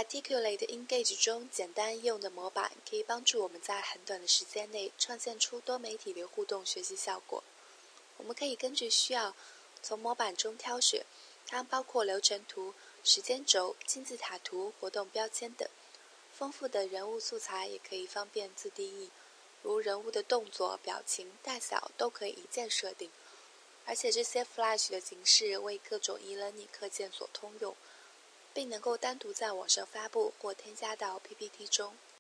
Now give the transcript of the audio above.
Articulate Engage 中简单易用的模板可以帮助我们在很短的时间内创建出多媒体的互动学习效果。我们可以根据需要从模板中挑选，它包括流程图、时间轴、金字塔图、活动标签等。丰富的人物素材也可以方便自定义，如人物的动作、表情、大小都可以一键设定。而且这些 Flash 的形式为各种 e-learning 课件所通用，并能够单独在网上发布或添加到 PPT 中。